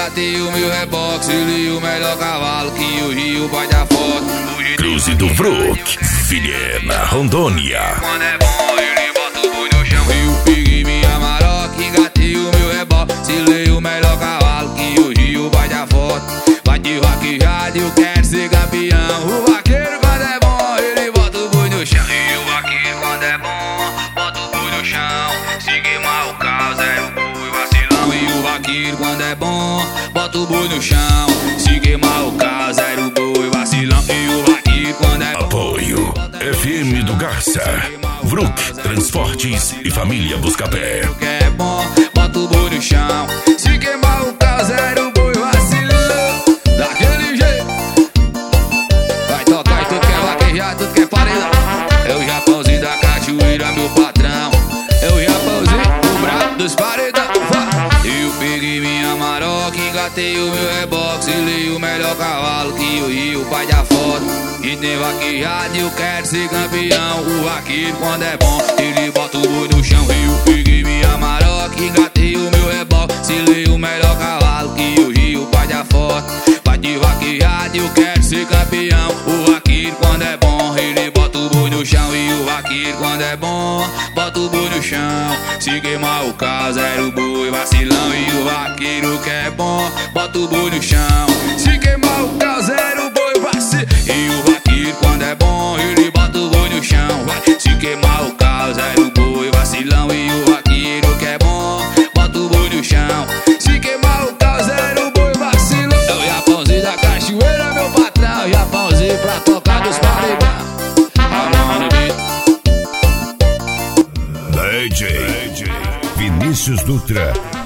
engatei o meu reboque. Ele o melhor cavalo que o Rio vai dar foto. Cruze do Brook, Vilhena, Rondônia. Quando é bom, ele bota o boi no chão. Eu peguei minha maroca, engatei o meu reboque. Ele o melhor cavalo que o Rio vai dar foto. Vai de vaquejada, eu quero ser campeão. O vaqueiro quando é bom, ele bota o boi no chão. E o vaqueiro quando é bom, bota o boi no chão. Se queimar o carro, zero boi, vacilão. E o vaqueiro quando é bom, bota o boi no chão. Se queimar o carro, zero boi, vacilão. E o vaqueiro quando é bom. Apoio FM do Garça, Vrook Transportes e Família Buscapé. Que é bom, bota o boi no chão. Se queimar o carro, zero boi, vacilão. Daquele jeito. Vai tocar e tudo que é vaquejar, tudo que é paredão. É o Japãozinho da cachoeira, meu patrão. É o Japãozinho, o brabo dos paredão. Eu peguei minha maroca, engatei o meu reboque. Selei o melhor cavalo que o Rio, pai da foto. E tem vaquejada, eu quero ser campeão. O vaqueiro quando é bom, ele bota o boi no chão. Eu peguei minha maroca, engatei o meu reboque. Selei o melhor cavalo que o Rio, pai da foto. Vai de vaquejada, eu quero ser campeão. O vaqueiro quando é bom, ele bota o boi no chão. E o vaqueiro quando é bom, bota o boi no chão. Se queimar o carro, zero boi, vacilão. E o vaqueiro que é bom, bota o boi no chão. Se queimar o carro, zero boi, vacilão. E o vaqueiro quando é bom, ele bota o boi no chão. Vai. Se queimar o carro, zero boi, vacilão. E o vaqueiro que é bom, bota o boi no chão. Se queimar o carro, zero boi, vacilão. É o Japãozinho da cachoeira, meu patrão. Japãozinho pra tocar dos paredão. DJ Vinícius Dutra